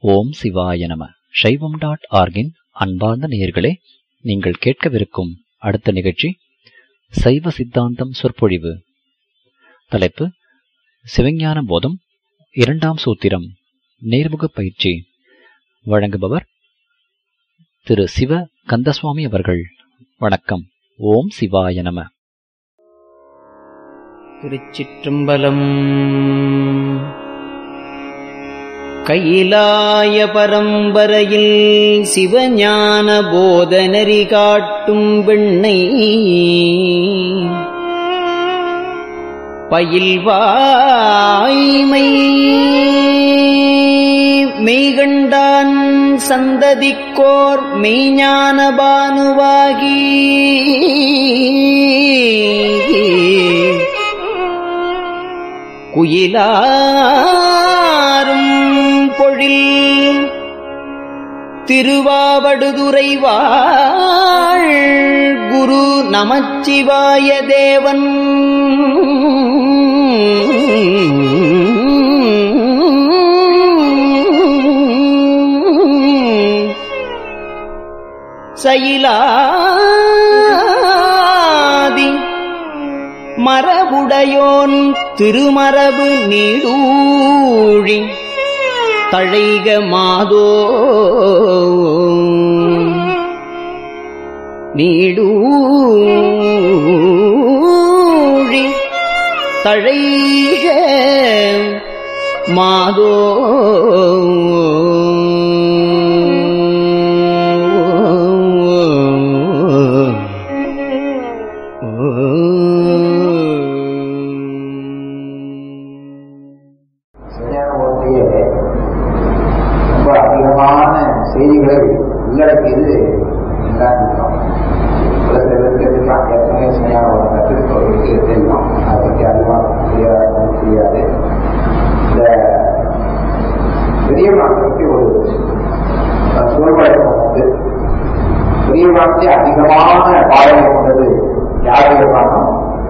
ஓம் சிவாய நம. சைவம்.org-இன் அன்பார்ந்த நேயர்களே, நீங்கள் கேட்கவிருக்கும் அடுத்த நிகழ்ச்சி சைவ சித்தாந்தம் சொற்பொழிவு. தலைப்பு சிவஞான போதம், 2ஆம் சூத்திரம், நேர்முக பயிற்சி. வழங்குபவர் திரு சிவ கந்தசுவாமி அவர்கள். வணக்கம். ஓம் சிவாய நம. திருச்சிற்றம்பலம். கையிலாய பரம்பரையில் சிவஞான போதநெறி காட்டும் வெண்ணை பயில்வாய்மை மெய்கண்டான் சந்ததிக்கோர் மெய்ஞான பானுவாகி குயிலாரும் பொழில் திருவாவடுதுறை வாழ் குரு நமச்சிவாய தேவன் சயிலாதி மரபுடையோன் திருமரபு நீடூழி தழைக மாதோ நீடூழி தழைக மாதோ செய்திகளை உள்ளடக்கியது எல்லாருக்கும் சில பேருக்கு எதிர்க்கலாம். ஏற்கனவே சரியான ஒரு கற்றுக்கொள்வதற்கு தெரியும். அதை பற்றி அதிகமாக தெரியாது. இந்த பெரிய மாற்றை பற்றி ஒரு சூழ்நிலை வந்து பெரிய மாற்றத்தை அதிகமான பாடலை கொண்டது யாருடைய பாடம்?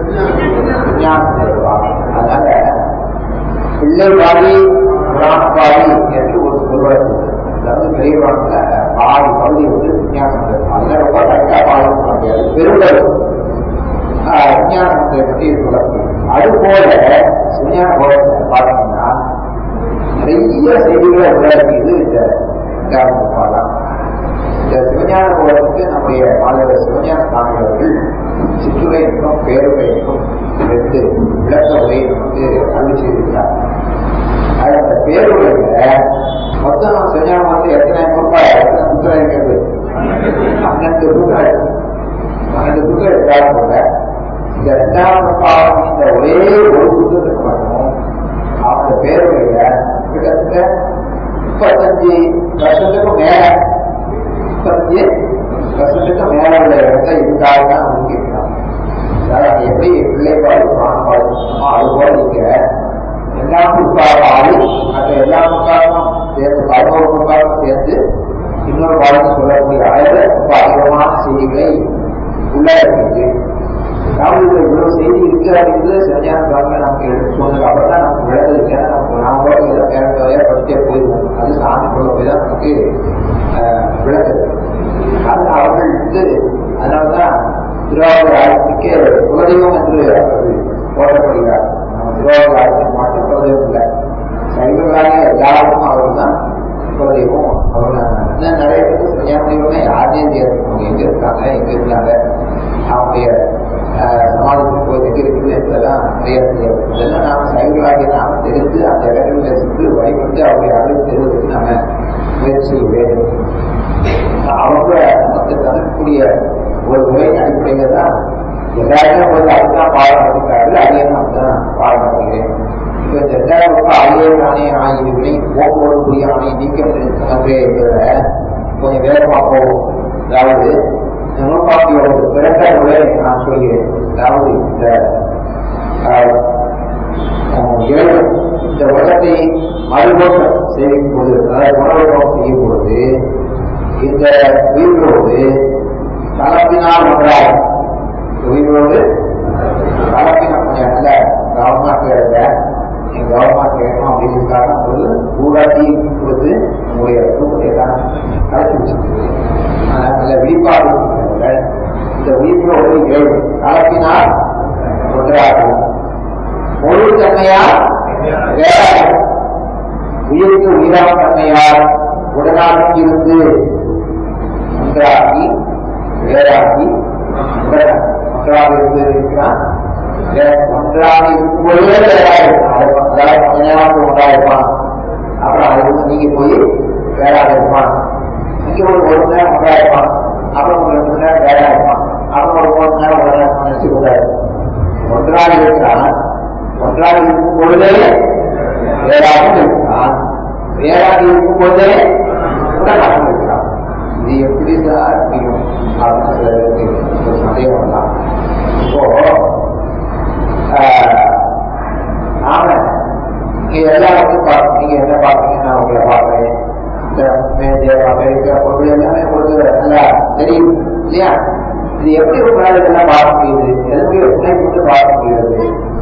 அதனால பிள்ளைவாதி புராணவாதி என்று ஒரு சொல்வதை, அதாவது பெரியவாழ்ல பாதி பகுதி வந்து விஞ்ஞானத்தை அதில் ரொம்ப கரெக்டாக பாடம் பண்ண முடியாது. பெருந்தல் விஞ்ஞானத்தை பற்றி சொல்லக்கூடிய அதுபோல சிவஞான போதத்தை பார்த்தீங்கன்னா நிறைய செய்திகளை உள்ளடக்கியது இந்த பாடம். இந்த சிவஞான போதத்துக்கு நம்முடைய மாணவர் சிவஞான சாமியவர்கள் சிற்றுரைக்கும் பேருரைக்கும் எடுத்து விளக்க உரையை நமக்கு அருள் செய்திருக்கிறார். அந்த பேருரையில மொத்தம் சிவஞானம் வந்து எத்தனை நூற்பாய் எத்தனை புத்தகம் இருக்கிறது? 12 புத்தகம். 12 புத்தகம் எடுத்தாலும் கூட இந்த 2ஆம் நூற்பாவும் இந்த ஒரே ஒரு புத்தகத்துக்கு மட்டும் அந்த பேருரையில கிட்டத்தட்ட 35% மேல 35% மேல உள்ள இடத்துல இதுக்காக தான் ஒதுக்கிருக்காங்க. அதாவது எப்படி பிள்ளைப்பாடு பிராணப்பாடு அதுபோல இருக்கிற 2ஆம் நூற்பாடு மற்ற எல்லா நூற்பாடும் சேர்த்து 11 நூற்பாடும் சேர்த்து இன்னொரு பாடத்தை சொல்லக்கூடிய அளவு ரொம்ப அதிகமான செய்திகளை உள்ளடக்கியது. அதாவது இவ்வளவு செய்தி இருக்கு அப்படிங்கிறது சிவஞான சுவாமி நமக்கு எடுத்து சொன்னதுக்கு அப்புறம் தான் நமக்கு விளங்குது. ஏன்னா நாம பேரவையா படிச்சே போயிருவோம். அது சாமி சொல்ல போய் தான் நமக்கு விளக்குது. அது அவர்கள் வந்து அதனாலதான் திருவாரூர் ஆலயத்துக்கு குலதெய்வம் என்று அவர்கள் போற்றப்படுகிறார். நம்ம திருவாரூர் ஆலயத்துக்கு மட்டும் குலதெய்வம் இல்லை, சைவங்களாக எல்லாருக்கும் அவர்கள் தான் குலதெய்வம். அவர்கள் நிறைய பேருக்கு சிவஞான யாருமே தெரியாது. அவங்க எங்க இருக்காங்க, எங்க இருந்தாங்க, அவங்களுடைய சமாதத்துக்கு போய் எங்க இருக்குது என்பதெல்லாம் நிறைய தெரியாது. இதெல்லாம் நாம சைவங்களாகிய நாம தெரிந்து அந்த இடங்களில் சென்று வழிபட்டு அவருடைய அருள் தெரிவதற்கு நாம முயற்சி செய்ய வேண்டும். அவங்க நமக்கு தரக்கூடிய ஒரு முறையின் அடிப்படையில தான் எல்லாருமே போய் அதுதான் பாடம் நடத்திருக்காரு. அதே நான் தான் பாடம் நடத்துகிறேன். இப்ப இந்த 2ஆம் அழியே ஆணை ஆகியவர்களை போக்குவரக்கூடிய ஆணையை நீக்க சொன்னதே என்கிற கொஞ்சம் வேகமா போகும். அதாவது நூற்பாட்டியோட பிறந்த முறை நான் சொல்கிறேன். அதாவது இந்த இறைவன் இந்த உலகத்தை மறுபோக்கம் செய்யும் போது, அதாவது மறுபோக்கம் செய்யும் பொழுது இந்த உயிரோடு கலப்பினால் ஒன்றாக உயிரோடு கலப்பினம் கொஞ்சம் நல்ல கவனமாக கேளுங்க. நீங்க கவனமாக கேட்கணும் அப்படிங்கிறதுக்காக ஒரு ஊராட்சி கொடுத்து உங்களுடைய உயிர்ப்பாக இருக்கிறவர்கள் இந்த உயிர்ப்புல ஒரு இறைவு கலப்பினால் ஒன்றாகும். பொருள் தன்மையால் வேறாகும். உயிருக்கு உயிரான தன்மையால் உடனாக இருந்து ஒன்றாகி வேறாகி ஒன்றாக இருந்து இருக்கிறான். ஒன்றாக இருக்கும்போதே வேறாக கொஞ்ச நேரம் ஒன்றாக இருப்பான். அப்புறம் அது நீங்க போய் வேறாக இருப்பான். இங்க ஒரு நேரம் ஒன்றாக இருப்பான். அப்புறம் ஒரு 2 மணி நேரம் வேறாக இருப்பான். அப்புறம் ஒரு 3 நேரம் ஒன்றாக இருப்பான். நினைச்சு கூடாது. ஒன்றாக இருக்கிறான். ஒன்றாக இருக்கும் பொழுதே வேறாக இருக்கிறான். வேறாக இருக்கும் பொழுதே உடனாக இருக்கிறான். இது எப்படி சார் முடியும் அப்படின்னு ஒரு சந்தேகம் தான். இப்போ நாம நீங்க எல்லாருக்கும் பார்க்க, நீங்க என்ன பார்ப்பீங்க, நான் உங்களை பார்க்கிறேன், இந்த மேஜை பார்க்க பொருள் எல்லாமே உங்களுக்கு நல்லா தெரியும் இல்லையா? இது எப்படி உங்களால் இதெல்லாம் பார்க்க முடியுது? எதுவுமே உங்களை கொண்டு பார்க்க முடியாது.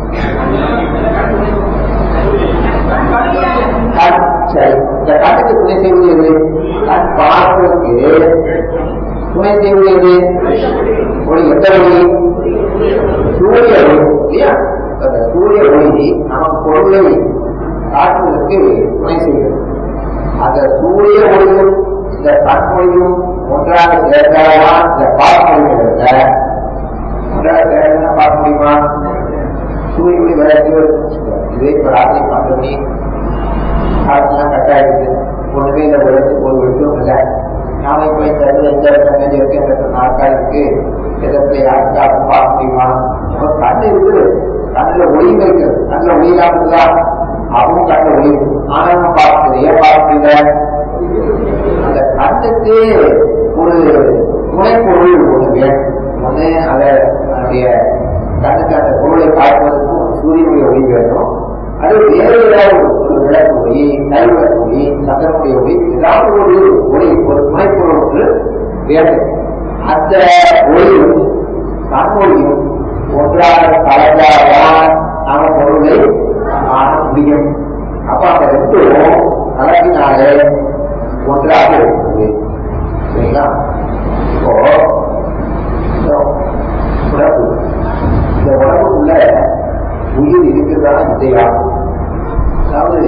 சரி, இந்த கண்ணுக்கு துணை செய்வது எது? கண் பார்ப்பதற்கு துணை செய்வது எது? ஒளி. எந்த ஒளி? சூரிய ஒளி இல்லையா? அந்த சூரிய ஒளி நமக்கு பொருளை காட்டுவதற்கு துணை செய்கிறது. அந்த சூரிய ஒளியும் இந்த கண் ஒளியும் ஒன்றாக சேர்ந்தால்தான் இந்த பார்க்க முடிகிறத. ஒன்றாக சேர்ந்தா பார்க்க முடியுமா? சூரிய ஒளி விளையாட்டு இதே இப்ப ராத்திரி 12 மணி காலத்துலாம் கட்டாயிடுது. ஒண்ணுமே இந்த உலகத்துக்கு ஒரு விஷயம் இல்லை. நாம இப்ப இந்த எந்த மேஜை இருக்கு, எந்த நாட்கால் இருக்கு, எதற்கு யாருக்காக பார்க்க முடியுமா? நம்ம கண்ணு இருக்குது, கண்ணுல ஒளியும் இருக்குது. கண்ணுல ஒளி இல்லாம அவங்க கண்ணுல ஒளி இருக்கு. ஆனாலும் பார்க்குது. ஏன் பார்க்குறீங்க? அந்த கண்ணுக்கு ஒரு துணைப்பொருள் ஒண்ணு வேணும். ஒண்ணு அதனுடைய கண்ணுக்கு அந்த பொருளை காட்டுவதற்கும் சூரியனுடைய ஒளி வேணும். அது வேறு ஏதாவது ஒரு விளக்கு ஒளி, கைவிளக்கு ஒளி, சக்கரமுடைய ஒளி, ஏதாவது ஒரு ஒளி, ஒரு துணைப்பொருள் ஒன்று வேணும். அந்த ஒளியும் கண்மொழியும் ஒன்றாக கலந்தால்தான் நாம பொருளை காண முடியும். அப்ப அந்த ரெண்டும் கலப்பினாலே ஒன்றாக இருக்குது. சரிங்களா? இப்போ உடம்பு, இந்த உடம்புக்குள்ள உயிர் இருக்கிறதா இல்லையா? அதாவது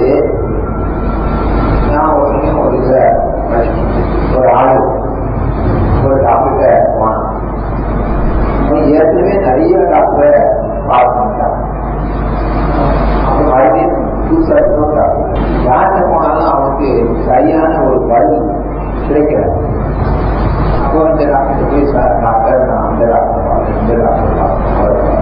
நான் ஒரு ஒரு ஆளு ஒரு டாக்டர்கிட்ட போனான். ஏற்கனவே நிறைய டாக்டரை பார்த்துட்டான். அவன் மறுபடியும் புதுசா டாக்டர் யார்கிட்ட போனாலும் அவனுக்கு சரியான ஒரு வழி கிடைக்கிறார். அப்போ இந்த டாக்டர் போய் சார் டாக்டர் நான் அந்த டாக்டர் பார்த்தேன், இந்த டாக்டர் பார்த்தேன்,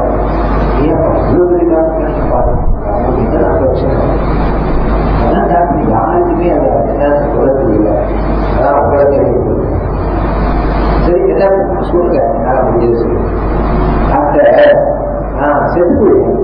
யாருக்குமே அதை என்ன சொல்ல தெரியல. அதான் உங்களை தெரியுது. சரி, என்ன சொல்லுங்க, என்னால முடியாது சொல்லு. டாக்டர் நான் செத்து போயிட்டேன்,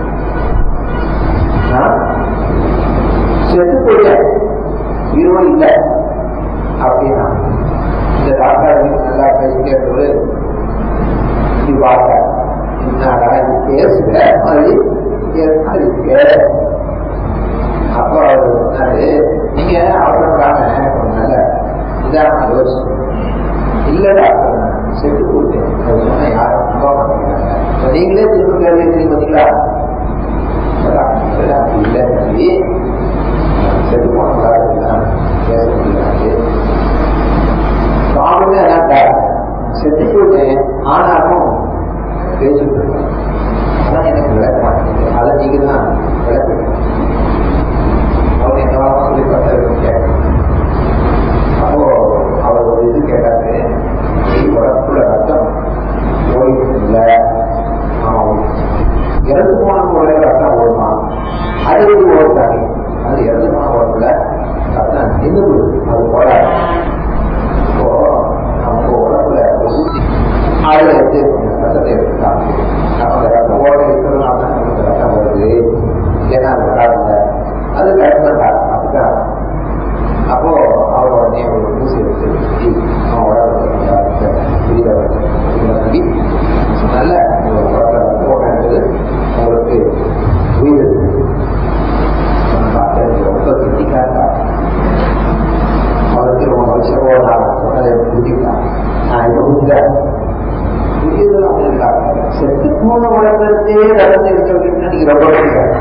செத்து போயிட்டேன், உயிரோடு இல்லை அப்படின்னா இந்த டாக்டர் நல்லா பேசிக்கிறது இப்படி பார்க்க என்னடா இது பேசுற மாதிரி இருக்கு. அப்போ அவர் சொன்னாரு, நீங்க அவசரப்படாம நல்ல இதாக யோசிச்சு இல்ல டாக்டர் செத்து போட்டேன் சொன்னா யாரும் நம்ப மாட்டேங்கிறாங்க. நீங்களே திரும்ப கேள்வி தெரியும் பார்த்தீங்களா? இல்லை தம்பி, செத்து போனதான் பேச முடியாது. சுவாமிமே அதான் செத்து போட்டேன், ஆனாலும் பேசிட்டு இருக்கேன். அதான் எனக்கு விளக்க மாட்டேங்குது. அதை நீங்க தான் விளக்குங்க. அவர் என்ன சொல்லி பார்த்து அப்போ அவர் ஒரு இது கேட்டாரு, உடம்புல ரத்தம் ஓடிட்டு இல்லை. ஆமா, இறந்து போன உடனே ரத்தம் ஓடுமா? அது ஓடுறாங்க. அது இறந்து போன உடம்புல ரத்தம் நின்று போகுது, அது ஓடாது. இப்போ நம்ம உடம்புல ஊசி அதுல எடுத்து ரத்தத்தை எடுத்துட்டாங்க. நம்ம ரத்தம் ஓட இருக்கிறதுனால தான் நமக்கு ரத்தம் வருது. ஏன்னா அது வராதுல்ல, அது கரெக்டாக அப்படிதான். அப்போ அவர் உடனே ஒரு ஊசி எடுத்து அவன் உடம்புல புரிய நம்பி நல்ல உடம்புல ரத்தம் ஓடுறது உங்களுக்கு உயிர் இருக்கு. ரொம்ப கெட்டிக்காக அவருக்கு ரொம்ப இது ரொம்ப பிடிக்கும்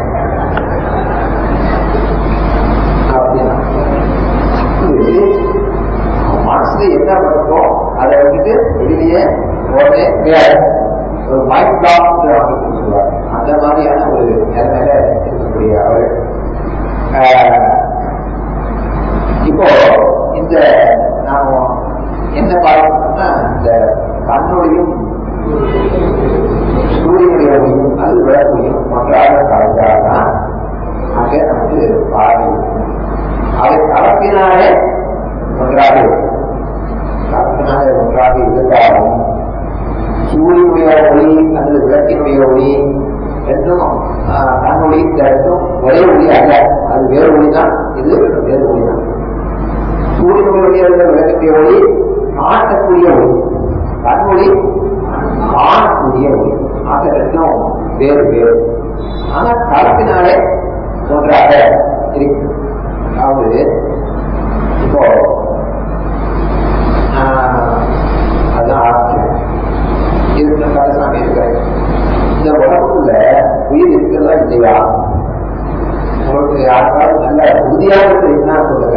அப்படின்னா மனசுல என்ன பண்ணுறோம் அதை வந்துட்டு வெளியே உடனே ஒரு மைண்ட் பிளாக் அப்படின்னு சொல்லுவாங்க. அந்த மாதிரியான ஒரு நிலைமையில இருக்கக்கூடிய அவரு. இப்போ இந்த நாம என்ன பார்க்கணும்னா இந்த கண்ணுடையும் சூரியனுடைய ஒளியும் அது விளக்கையும் ஒன்றாக கலந்தால்தான் அங்கே நமக்கு பார்வை. அதை கலப்பினாலே ஒன்றாக இருக்கும். கலப்பினாலே ஒன்றாக இருந்தாலும் சூரியனுடைய ஒளி அல்லது விளக்கினுடைய ஒளி என்றும் கண்ணொளி ரெண்டும் ஒரே ஒளி அல்ல. அது வேறு ஒளிதான், இது வேறு ஒளிதான். சூரியனுடைய விளக்கக்கூடிய ஒளி காட்டக்கூடிய ஒளி, கண்ணொளி காணக்கூடிய ஒளி. ஆக ரெண்டும் வேறு வேறு. ஆனால் கலப்பினாலே ஒன்றாக இருக்கு. அதாவது இப்போ அதுதான் ஆரம்பிச்சேன். இருக்கிற கடைசாமி இருக்கிறேன். இந்த உடம்புக்குள்ள உயிர் இருக்கிறதா இல்லையா? உங்களுக்கு யாருக்காவது நல்ல உறுதியாக தெரியும்னா சொல்லுங்க.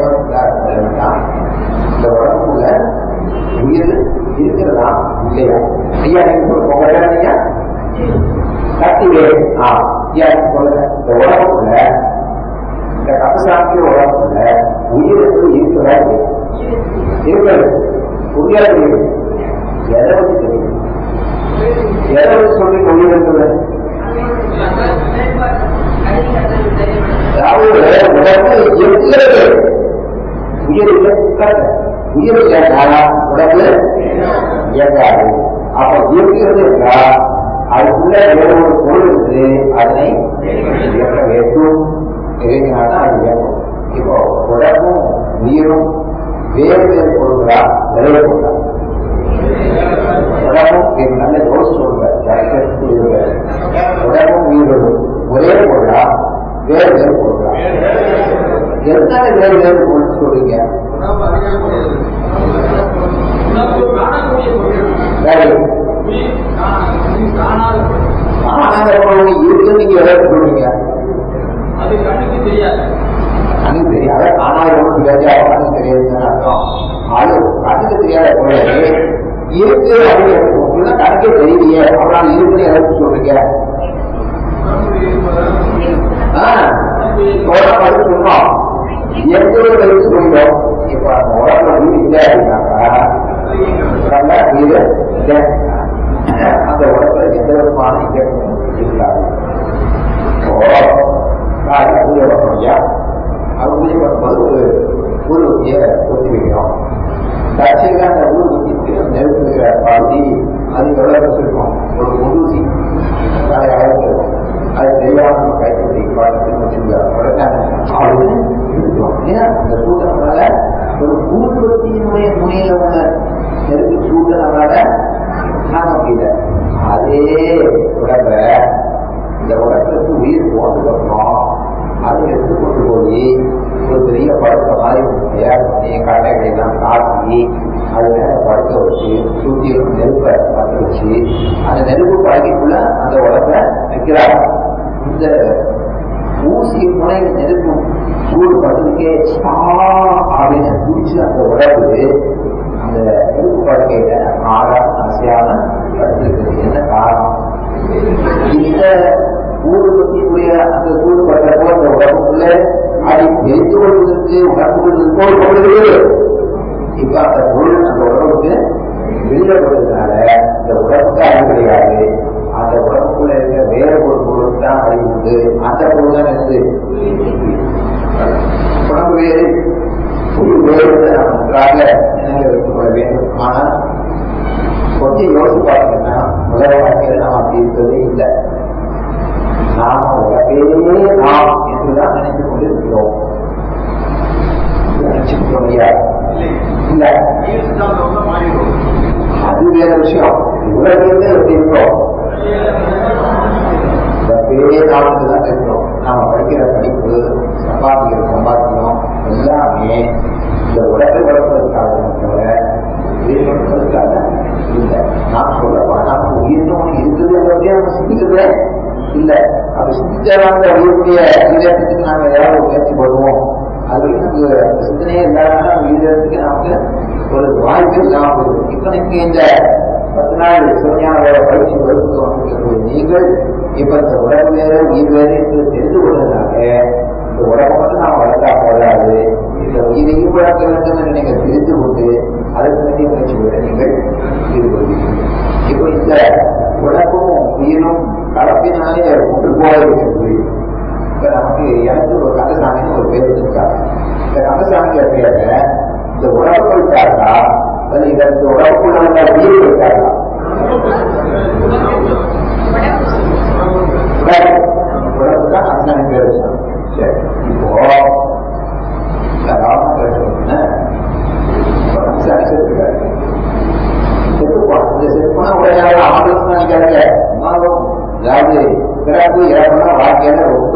இந்த உடம்புக்குள்ள உயிர் இருக்கிறதா இல்லையா? ஐயா நீங்க சொல்லுங்க. ஐயா கட்டிவே ஐயா சொல்லுங்க. இந்த உடம்புக்குள்ள இந்த கடைசாமிய உடம்புக்குள்ள உயிர் இருக்கிறதா இல்லையா? இருக்கிறது. உறுதியாக தெரியும். எதை வச்சு தெரியும்? எதை வச்சு சொல்லி உயிர் இருக்கிறது? அதாவது உடம்பு இருக்கிறது. உயிர் இல்லை, உயிர் இல்லைன்னா உடம்பு இயங்காது. அப்ப இருக்கிறது என்றால் அதுக்குள்ள வேறு ஒரு பொருள் இருந்து அதனை இயக்க வேண்டும். இயங்கினால்தான் அது இயங்கும். இப்போ உடம்பும் உயிரும் வேறு வேறு பொருள்களா நிறைய பொருளா? உடம்பும் நல்ல யோசி சொல்ற உடம்பும் உயிரும் ஒரே பொருளா வேறு வேறு பொருளா? எதனால வேறு வேறு பொருள் சொல்றீங்க? இருக்கு நீங்க எதாவது சொல்றீங்க. கண்ணுக்கு தெரியாத காணாதவனுக்கு தெரியாதுன்னு தெரியாதுன்னு அர்த்தம். அது கண்ணுக்கு தெரியாத பொருளே இருக்கு அப்படின்னு கணக்கே தெரியலையே அவனால் இருக்குன்னு எதாவது சொல்றீங்க. சொன்னோம் எவ்வளவு வைத்து சொல்றோம். இப்ப அந்த உடம்புல வீடு இல்லை அப்படின்னாக்கா வீடு அந்த உடம்புல எந்த விதமான இயக்கமும் இருக்காது. பூஜை பண்ணுறோம் இல்லையா? அது பூஜை பண்ணும்போது ஒரு ஊதிய கொத்தி வைக்கிறோம். தற்செயலாக அந்த ஊருக்கு நெருப்புகிற பாதி அது எவ்வளவு இருக்கும்? ஒரு முன்னூசி தலையாக இருக்கும். அது தெரியாம நம்ம கைத்தறி பாடத்தில் வச்சிருக்கோம். ஏன்னா அந்த சூட்டனால ஒரு ஊர்வத்தியினுடைய முனையில உள்ள நெருப்பு சூட்டனால நாங்க முடியல. அதே உடம்ப இந்த உடம்புக்கு உயிர் போனதுக்கப்புறம் அதை எடுத்துக்கொண்டு போய் ஒரு பெரிய படுக்க மாதிரி தயார் பண்ணி கட்டைகளை எல்லாம் காட்டி அது மேல படுக்க வச்சு சூட்டியும் நெருப்பை பற்ற வச்சு அந்த நெருப்பு பழகிக்குள்ள அந்த உடம்ப வைக்கிறாங்க. இந்த ஊசி முனை நெருப்பு சூடு படுறதுக்கே அப்படின்னு குடிச்சு அந்த உடம்பு அந்த நெருப்பு படுக்கையில ஆடாம அசையாம படுத்திருக்குது. என்ன காரணம்? இந்த ஊடு பற்றிய அந்த சூடு படுறப்போ அந்த உடம்புக்குள்ள அதை தெரிந்து கொள்வதற்கு உணர்வுகளுக்கு ஒரு பொருள் இருக்கு. இப்ப அந்த பொருள் அந்த உடம்புக்கு வெளியிடப்படுறதுனால இந்த உடம்புக்கு அறிவு கிடையாது. அந்த உடம்புக்குள்ள இருக்கிற வேற ஒரு பொருளுக்கு தான் அறிவு உண்டு. அந்த பொருள் தான் இருக்கு உடம்பு வேறு பொருள் வேறு நாம் நன்றாக நினைவில் வைத்துக் கொள்ள வேண்டும். ஆனா கொஞ்சம் யோசிச்சு பார்த்தீங்கன்னா முதல் வாழ்க்கையில் நாம் அப்படி இருக்கிறதே இல்லை. நாம உலகே நாம் என்றுதான் நினைத்துக் கொண்டிருக்கிறோம். நினைச்சுக்க முடியாது இல்ல, அது வேற விஷயம். உலகிலிருந்து எப்படி இருக்கிறோம்? உலகே நாமக்கு தான் இருக்கிறோம். நாம படிக்கிற படிப்பு, சம்பாதிக்கிற சம்பாத்தியம் எல்லாமே இந்த உலகை வளர்ப்பதற்காக தவிர உயிர்ப்பதற்காக இல்லை. நாம் சொல்லப்பா நமக்கு உயிர்னு ஒண்ணு இருக்குது என்பதையே நம்ம சிந்திக்கிறதே இல்ல அப்படி சிந்திச்சாலும் அந்த உயிருடைய ஈரத்துக்கு நாம ஏதாவது ஒரு முயற்சி பண்ணுவோம். அது வரைக்கும் நமக்கு அந்த சிந்தனையே இல்லாதனால ஈரத்துக்கு நமக்கு ஒரு வாய்ப்பு இல்லாம போயிடும். இப்ப நீங்க இந்த 10 நாள் சிவஞானோட பயிற்சி வகுப்பு வந்துட்டு நீங்கள் இப்ப இந்த உடம்பு வேறு உயிர் வேறு என்று தெரிந்து கொள்வதனால இந்த உடம்பை மட்டும் நாம் வளர்த்தா போதாது, இந்த உயிரையும் வளர்க்க வேண்டும் என்று நீங்கள் தெரிந்து கொண்டு அதற்கு வேண்டிய முயற்சிகளை நீங்கள் ஈடுபடுவீர்கள். இப்போ இந்த உடம்பும் உயிரும் கலப்பினாலே ஒன்று போல இருக்கிறது. இப்ப நமக்கு எனக்கு ஒரு கந்தசாமின்னு ஒரு பேர் வச்சிருக்காங்க. இந்த கந்தசாமிங்கிற பேரை இந்த உடம்பு இருக்காங்களா அது இந்த உடம்புக்குள்ள உள்ள உயிர் இருக்காங்களா? உடம்பு தான் கந்தசாமி பேர் வச்சாங்க. சரி, இப்போ கந்தசாமி செத்துருக்காரு. செத்துப்போனா உடையாத ஆண்டுன்னு நினைக்காங்க. அதாவது பிறப்பு இறப்புனா வாழ்க்கையில ரொம்ப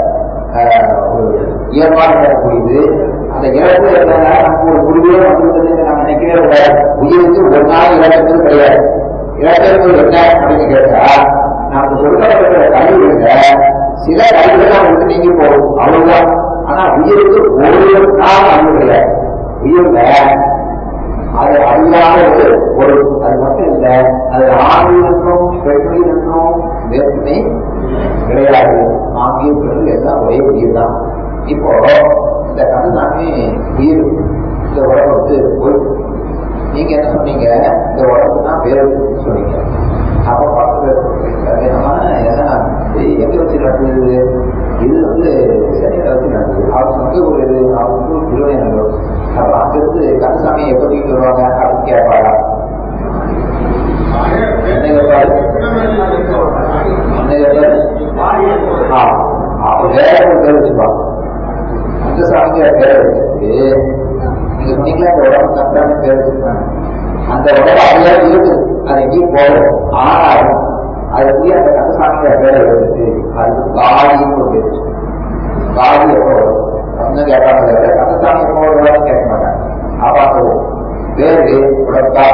இயல்பாக இருக்கக்கூடியது. அந்த இறப்பு இருந்ததுனால நமக்கு ஒரு முடிவே வந்துவிட்டது நம்ம நினைக்கவே கூடாது. உயிருக்கு ஒரு நாள் இறக்கிறது கிடையாது. இறக்கிறது என்ன அப்படின்னு கேட்டா நமக்கு கொடுக்கப்பட்ட கல்வியில சில கல்விகள் நமக்கு நீங்கி போகும், அவ்வளவுதான். ஆனா உயிருக்கு ஒரு நாள் அன்பு கிடையாது. உயிர்ல அது அறியாத ஒரு அது மட்டும் இல்ல, அது ஆண்மையிலும் பெண்மையிலும் வேற்றுமை கிடையாது. ஆங்கிய பெண்கள் எல்லாம் ஒரே உயிர் தான். இப்போ இந்த கந்தசாமி உயிர் இந்த உடம்பை வந்து போயிட்டு நீங்க என்ன சொன்னீங்க, இந்த உடம்பு தான் வேறு சொன்னீங்க. அப்ப பார்த்து ஏன்னா எங்க வச்சு நடந்தது, இது வந்து சென்னையில வச்சு நடந்தது. அவங்க வந்து ஒரு அவங்க திருவண்ணாமலை. அப்ப அங்கிருந்து கந்தசாமி எப்ப தூக்கிட்டு வருவாங்க அப்படின்னு கேட்பாரா? என்ன கேட்பாரு? என்ன கேட்பாரு? அப்ப வேற ஒரு பேர் வச்சுப்பாங்க. கந்தசாமிங்கிற பேரை வச்சுட்டு நீங்க சொன்னீங்களா இந்த உடம்பு கந்தாமி பேர் வச்சிருக்காங்க. அந்த உடம்பு அப்படியே இருக்கு, அது எங்கேயும் போகும். ஆனாலும் அதுக்கு அந்த கந்தசாமிங்கிற பேரை எடுத்துட்டு அதுக்கு காலின்னு ஒரு பேர். காலி எப்போ வரும் அப்படின்னு கேட்காம கந்தசாமி எப்போ வருவான்னு கேட்க மாட்டாங்க. அப்போ பேரு உடம்பா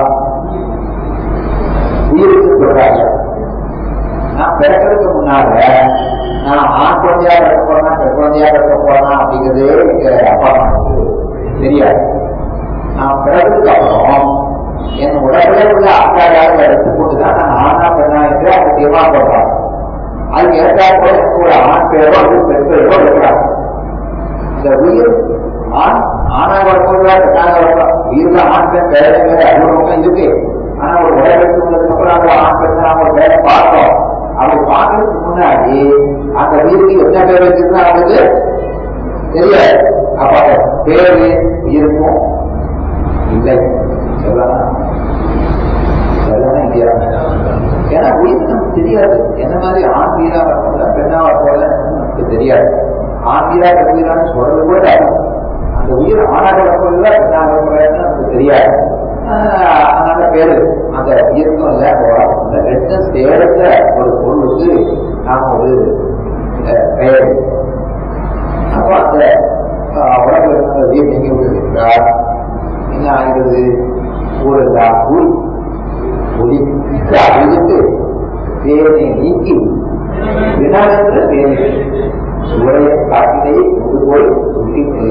உயிருக்கு சொல்றாங்க. நான் பிறக்கிறதுக்கு முன்னால நான் ஆண் குழந்தையா பிறக்க போறேன்னா பெண் குழந்தையா பிறக்க போறேன்னா அப்படிங்கிறது எங்க அப்பா அம்மாவுக்கு தெரியாது. நான் பிறந்ததுக்கு அப்புறம் என் உடம்புல உள்ள அக்காராக எடுத்து கொண்டுதான் நான் ஆனா பெண்ணா என்று அதை தீர்மானம். அதுக்கு ஏற்றால் போல ஒரு ஆண் பேரோ அது பெண் பேரோ இருக்கிறாங்க. இந்த உயிர் ஆண் ஆணாக வரப்போதா பெண்ணாக வரப்போம். உயிர்ல ஆண் பெண் வேலை வேலை அனுபவம் இருக்கு. ஆனா ஒரு உடல் எடுத்துக்கிறதுக்கு அப்புறம் அந்த ஆண் பெண் அவங்க வேலை பார்த்தோம். அப்படி பார்க்கறதுக்கு முன்னாடி அந்த உயிருக்கு என்ன பேர் வச்சிருந்தா அவங்களுக்கு தெரியாது. அப்ப பேரு இருக்கும் இல்லை சொல்லலாம் இல்லையா? ஏன்னா உயிர் நமக்கு தெரியாது. என்ன மாதிரி ஆண் வீரா வரப்போல பெண்ணா வரப்போல நமக்கு தெரியாது. ஆண் வீரா பெண் வீரான்னு சொல்றது கூட அந்த உயிர் ஆணாக வரப்போல பெண்ணாக வரப்போலன்னு நமக்கு தெரியாது. அதனால பேரு அந்த உயிருக்கும் இல்லை. அந்த ரெண்டு சேர்ந்த ஒரு பொருளுக்கு நாம் ஒரு பெயர். அப்போ அந்த உடம்புல இருக்கிற உயிர் நீங்கி விடுகின்றார். என்ன ஆகிறது? ஊரெல்லாம் கூறி ஒளி அழித்து வேனை நீக்கி வினாவென்ற வேலை சுவடைய காட்டிலே கொண்டு போய் சுட்டிட்டு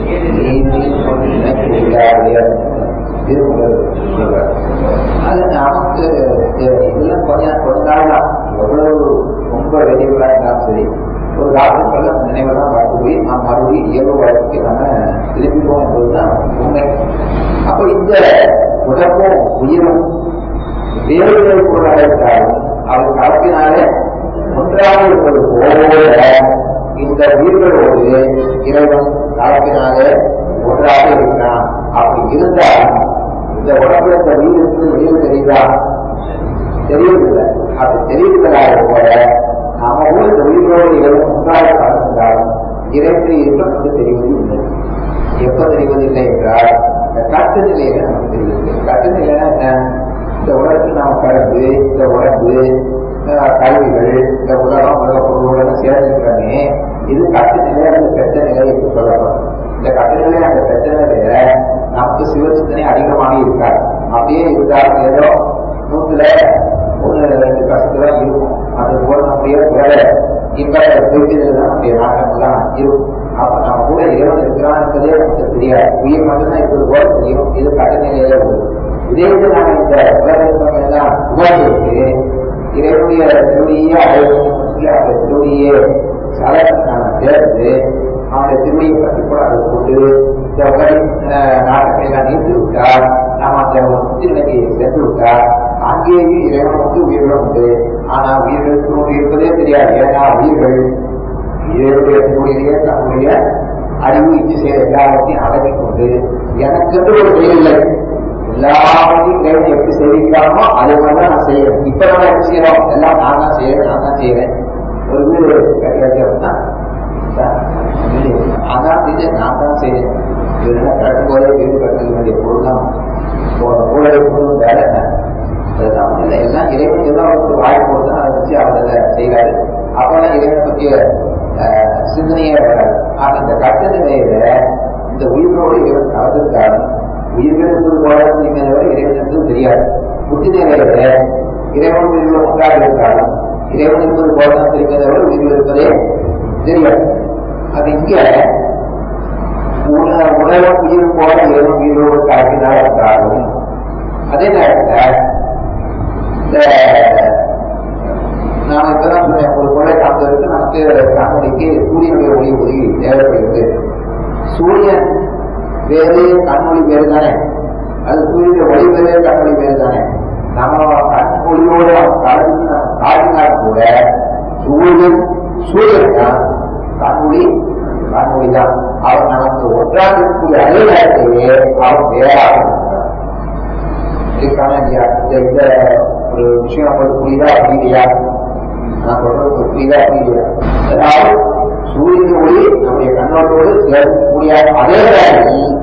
அது நமக்கு இதெல்லாம் கொஞ்ச நாள் தான். எவ்வளவு ரொம்ப வெளியூரா இருந்தாலும் சரி ஒரு டாக்டர் நினைவெல்லாம் பார்த்து போய் நாம் மறுபடியும் இயல்பு வாழ்க்கைக்கு நம்ம திருப்பிடுவோம் என்பதுதான் உண்மை. அப்போ இந்த உடம்பும் உயிரும் வேறு வேறு பொருளாக இருந்தாலும் அவர் கலப்பினாலே ஒன்றாக இருப்பது போல இந்த உயிர்களோடு இறைவன் கலப்பினாலே ஒன்றாக இருக்கிறான். அப்படி இருந்தால் இந்த உடம்புல இந்த உயிருக்கு உயிர் தெரியுதா? தெரியவில்லை. அப்படி தெரியவில்லாத போல நாம இந்த உயிரோடு இறைவன் ஒன்றாக கலந்தாலும் இறைவனை இருப்பது தெரிவது இல்லை. எப்ப தெரிவதில்லை என்றால் இந்த கட்டு நிலையில நமக்கு தெரிவது. கட்டு நிலைனா என்ன? இந்த உலகத்தில் நாம கடந்து இந்த உடம்பு கல்விகள் இந்த உலகம் உலக பொருளுடன் சேர்ந்துக்கிறோமே, இது கட்டு நிலை அந்த பெற்ற நிலை என்று சொல்லப்படும். இந்த கட்டு நிலை அந்த பெற்ற நிலையில நமக்கு சிவச்சிந்தனை அதிகமாக இருக்காது. அப்படியே இருந்தாலும் ஏதோ 100 1 2% இருக்கும். அது போல நம்ம நம்முடைய வேலை இன்பத்தை குறிப்பிடுறதுதான் நம்முடைய நாட்டமெல்லாம் இருக்கும். அப்ப நம்ம கூட இறைவன் இருக்கிறான் என்பதே நமக்கு தெரியாது. உயிர் மட்டும்தான் இப்போது போல தெரியும். இது கட்டநிலையில உள்ளது. இதே இது நாம இந்த உலகத்தம் எல்லாம் உபயோகித்து இறைவனுடைய திருடியே அடைவதற்கு அந்த திருடியே சலத்தை நாம சேர்ந்து அவனுடைய திருடியை பற்றி கூட அதை கொண்டு இந்த உலக நாட்டத்தை எல்லாம் நீர்த்து விட்டால் நாம் அந்த முத்தி நிலைக்கு சென்று விட்டால் அங்கேயும் இறைவன் வந்து உயிரிடம் உண்டு. ஆனா உயிர்களுக்கு இருப்பதே தெரியாது. ஏன்னா உயிர்கள் இறைவனுடைய திருடியிலேயே தன்னுடைய அறிவு இச்சு செய்த எல்லாவற்றையும் அடக்கிக் கொண்டு எனக்கு ஒரு செயல் இல்லை, எல்லாவற்றையும் இறைவன் எப்படி செய்திருக்காமோ அதே மாதிரிதான் நான் செய்யறேன். இப்ப நம்ம எப்படி செய்யறோம்? எல்லாம் நான் தான் செய்யறேன். ஒரு வீடு கட்டி அப்படின்னா அதான் செஞ்ச நான் தான் செய்யறேன். இதெல்லாம் கட்டும் போதே வீடு கட்ட வேண்டிய பொருள்லாம் ஊழலை பொருளும் வேலை அதுதான் இல்லை. எல்லாம் இறைவன் எல்லாம் ஒரு வாய்ப்பு கொடுத்தா அதை வச்சு அவரை செய்யறாரு. அப்பெல்லாம் இறைவனை பற்றிய சிந்தனையே வராது. ஆனா இந்த கட்ட நிலையில இந்த உயிரோடு இறைவன் கலந்திருக்காரு. உயிர்கள் இருந்தது போல தவிர இறைவன் இருந்தது தெரியாது. புத்தி நிலையில இறைவன் உயிர்கள் ஒன்றாக இருக்காரு. இறைவன் இருப்பது போலதான் தெரியுமே தவிர உயிர்கள் இருப்பதே தெரியாது. அது இங்க உணவும் உயிர் போல இறைவன் உயிரோடு கலப்பினால் என்றாலும் அதே நேரத்தில் இந்த நாம இப்பதான் சொன்னேன், ஒரு கொலை காப்பதற்கு நமக்கு கண்மொழிக்கு சூரியனுடைய ஒளி உதவி தேவைப்படுகிறது. சூரியன் வேறு கண்மொழி வேறு தானே, அது சூரியனுடைய ஒளி வேறு கண்மொழி வேறு தானே. நம்ம கண்மொழியோடு கலந்து நம்ம காட்டினால் கூட சூரியன் தான் கண்மொழி தான். அவன் நமக்கு ஒன்றாக இருக்கக்கூடிய அதே நேரத்திலேயே அவன் வேறாக இருக்கான இந்த ஒரு விஷயம் நமக்கு புரியுதா புரியலையா? நான் சொல்றது புரியுதா புரியலையா? அதாவது சூரியன் ஒளி நம்முடைய கண்ணோட்டோடு சேர்க்கக்கூடிய அதே நேரத்தில்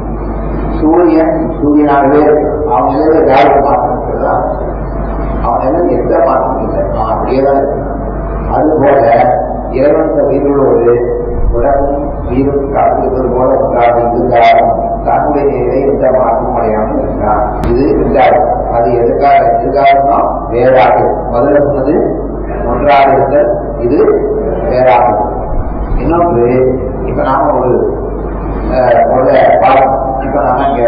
சூரியனாகவே அவன் நிலையில வேற மாற்றம் இருக்கிறதா? அவன் நிலையில் எந்த மாற்றம் இல்லை, அவன் அப்படியேதான் இருக்கிறான். அதுபோல இறைவன் உயிரோடு உடம்பும் உயிரும் கலந்திருப்பது போல ஒன்றாக இருந்தாலும் தன்னுடைய நிலையை எந்த மாற்றம் அடையாமல் இருக்கிறான். இது இருந்தாலும் அது எதுக்காக வேறாக முதல்ல சொன்னது ஒன்றாக இருந்தல், இது வேறாக. இன்னொன்று இப்ப நாம ஒரு பாடம் இப்ப நாம இங்க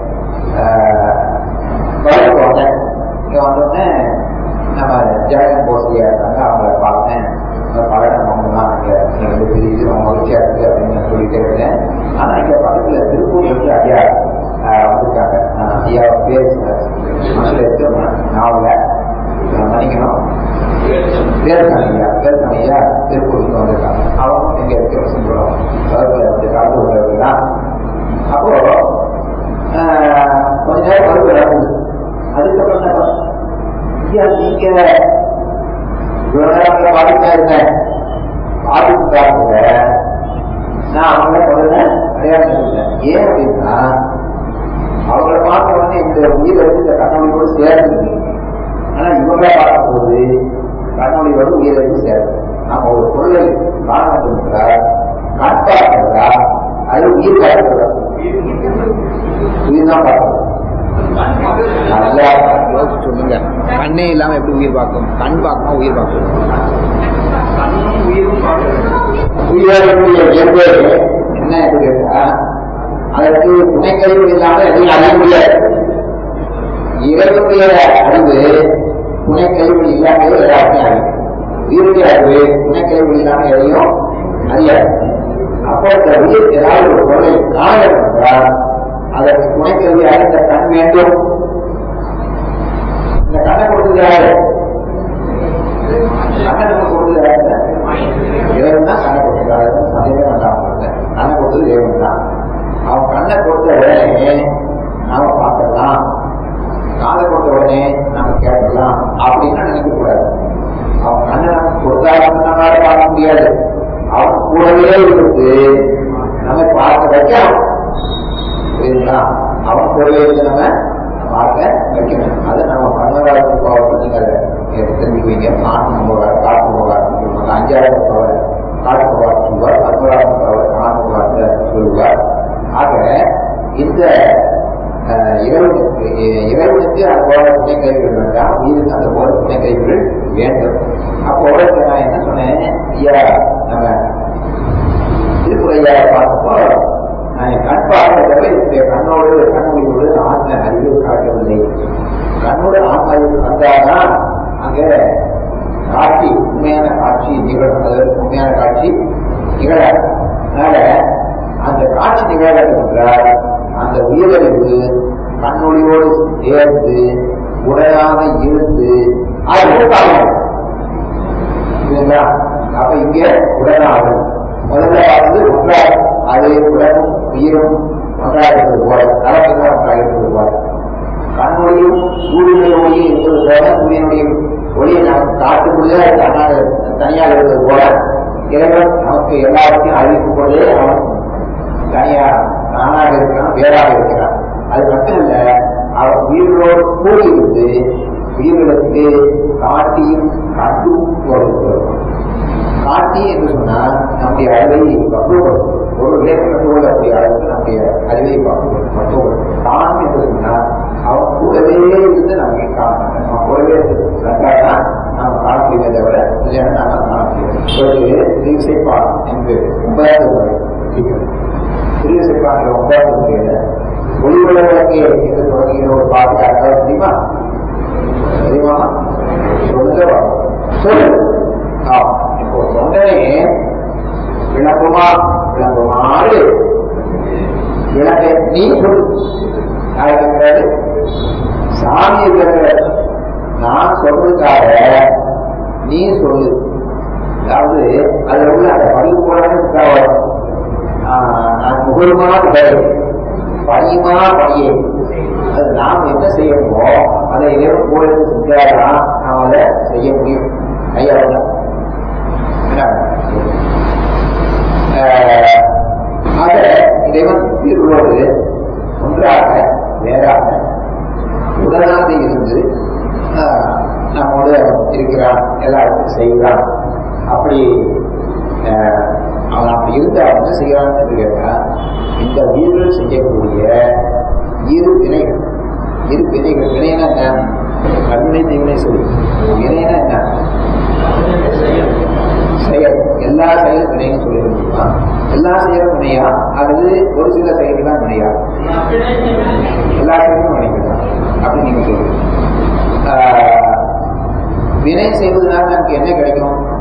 வந்தேன். இங்க வந்தோடனே நம்ம ஜெகன் போசியா இருக்காங்க, அவங்கள பார்த்தேன். பழக்கம் அவங்கலாம் எனக்கு தெரியுது, அவங்க மகிழ்ச்சியா இருக்கு அப்படின்னு சொல்லிட்டே இருந்தேன். ஆனா இங்க பக்கத்துல திருப்பூர் வந்து ஐயா வந்திருக்காங்க. ஐயா பேர் மனசுல இருக்கு நாவல மன்னிக்கணும், பேர்கணையா திருப்பூருக்கு வந்திருக்காங்க. அவங்க எங்க இருக்கிற சொல்றோம் வகுப்புல வந்து கலந்து கொண்டவர்கள். அப்போ கொஞ்ச நேரம் வகுப்பு நடக்குது. அதுக்கப்புறம் நீங்க இவ்வளவு பாதிப்பா இருந்தேன், பாதிப்புக்காக நான் அவங்கள முதல்ல அடையாளம் இருந்தேன். ஏன் அப்படின்னா அவங்கள பார்த்த உடனே இந்த உயிர் வந்து இந்த கண்ணொழியோடு சேர்ந்து, ஆனா இவங்கள பார்க்கும் போது கண்ணொழியோடு உயிருக்கு சேர்ந்து நம்ம ஒரு பொருளை காண வேண்டும் என்றால் கண் பார்க்கிறதா அது உயிர் பார்க்கிறதா? உயிர் தான் பார்க்கணும். நல்லா சொல்லுங்க, கண்ணே இல்லாம எப்படி உயிர் பார்க்கும்? கண் பார்க்கணும், உயிர் பார்க்கணும். உயிரிழக்கூடிய இயல்பு என்ன என்று கேட்டா அதற்கு துணைக்கழிவு இல்லாம எதையும் அறிய முடியாது. இறைவனுடைய அறிவு துணைக்கழிவு இல்லாம எல்லாத்தையும் அறியும். உயிருடைய அறிவு துணைக்கழிவு இல்லாம எதையும் அறியாது. அப்போ இந்த உயிர் ஏதாவது ஒரு பொருளை காண என்றால் அதற்கு துணைக்கல்வி அறிந்த கண் வேண்டும். இந்த கண்ணை கொடுத்தது யாரு? கண்ணை நம்ம கொடுத்தது யாரு? இறைவன் தான் கண்ணை கொடுத்தாரு. அதே நான் கண்ணை கொடுத்தது இறைவன் தான். அவன் கண்ணை கொடுத்த உடனே நாம பார்க்கலாம், காதை கொடுத்த உடனே நாம கேட்கலாம் அப்படின்னு நினைக்க கூடாது. அவன் கண்ணை நமக்கு கொடுத்தாலும் நம்மளால பார்க்க முடியாது. அவன் கூடவே இருந்து நம்ம பார்க்க வைக்கலாம். அவன் கூடவே இருந்து நம்ம பார்க்க வைக்கணும். அதை நம்ம பன்மகாரத்தை பாவத்தை நீங்க அதை தெரிஞ்சுக்குவீங்க. காட்டு முகாரத்தை சொல்லுவாங்க. 5,000 தவிர காட்டு முகாரத்தை சொல்லுவார், பன்மகாரத்தை தவிர காட்டு முகாரத்தை சொல்லுவார். ஆக இந்த இறைவனுக்கு அது போல துணை கைவிகள் வேண்டாம், உயிருக்கு அந்த போல துணை கைவிகள் வேண்டும். அப்போ நான் என்ன சொன்னேன், ஐயா நம்ம திருக்குறையா பார்த்தப்போ கண் பார்க்கிறப்ப என்னுடைய கண்ணோடு கண்மொழியோடு ஆத்ம அறிவு காட்டவில்லை. கண்ணோடு ஆத்ம அறிவு வந்தாதான் அங்க காட்சி உண்மையான காட்சி நிகழும். அதற்கு உண்மையான காட்சி நிகழாது. அதனால அந்த காட்சி நிகழ என்றால் அந்த உயிரறிவு கண்ணொழியோடு சேர்ந்து உடையாக இருந்து அது அப்ப இங்க உடனாகும். முதல்ல வந்து ஒன்றாக அது உடனும் உயிரும் ஒன்றாக இருந்தது போல, தலைமையாக ஒன்றாக இருந்தது போல, கண்ணொழியும் சூரியனுடைய ஒளியும் இருந்தது போல, சூரியனுடைய ஒளியை நமக்கு காட்டும் பொழுது தனியாக இருந்தது போல, இறைவன் நமக்கு எல்லாத்தையும் அறிவிக்கும் பொழுதே அவன் தனியாக நானாக இருக்கிறான், வேறாக இருக்கிறான். அது மட்டும் இல்ல, அவன் உயிர்களோடு கூடி இருந்து உயிர்களுக்கு காட்டியும் கட்டும் வருகிறார். காட்டி என்று சொன்னால் நம்முடைய அறிவை பக்குவப்படுத்தும். ஒரு விளையாட்டு அளவுக்கு நம்முடைய அறிவை பக்குவப்படுத்தும். காணும் என்று சொன்னால் அவன் கூடவே இருந்து நமக்கு காணணும். நம்ம கூடவே இருந்தால்தான் நம்ம காண முடியுமே தவிர இல்லைன்னா நம்ம காண முடியும். திரிசைப்பா என்று 9வது முறை திரிசைப்பாங்கிற 9வது முறையில ஒளிவிளக்கே என்று தொடங்குகிற ஒரு பாட்டு யாருக்காவது தெரியுமா? தெரியுமா? சொல்லுங்க சொல்லு. இப்போ சொன்னே விளக்குமா விளக்குமாறு விளக்க நீ சொல்லு. யாருக்கிறாரு? சாமி இருக்கிற நான் சொல்றதுக்காக நீ சொல்லு. அதாவது அதுல உள்ள அந்த பதிவு போல நான் முகருமா பணியுமா பணியே அது நாம் என்ன செய்யணுமோ அதை இறைவன் கூட செஞ்சாதான் நாம் அதை செய்ய முடியும். ஐயா ஆக இறைவன் உயிர்களோடு ஒன்றாக வேறாக உடனாக இருந்து நம்மோடு இருக்கிறான், எல்லாருக்கும் செய்கிறான். அப்படி அவன் அப்படி இருந்து அவன் என்ன செய்யறான்னு கேட்டா, இந்த உயிர்கள் செய்யக்கூடிய இரு வினைகள் வினைனா என்ன? கருணை தீவினை சொல்லி வினைனா என்ன? செயல். எல்லா செயலும் வினைன்னு சொல்லி முடியுமா? எல்லா செயலும் வினையா அல்லது ஒரு சில செயல் தான் வினையா? எல்லா செயலும் வினைகள் அப்படி நீங்க சொல்லுங்க. வினை செய்வதனால நமக்கு என்ன கிடைக்கும்?